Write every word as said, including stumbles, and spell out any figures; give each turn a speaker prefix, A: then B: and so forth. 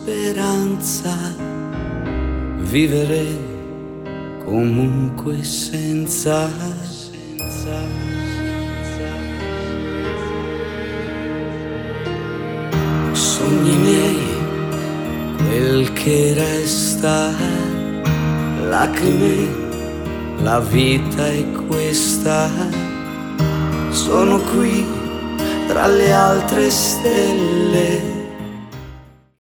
A: speranza, vivere comunque senza, senza, senza. Sogni miei, quel che resta, lacrime, la vita è questa. Sono qui tra le altre stelle,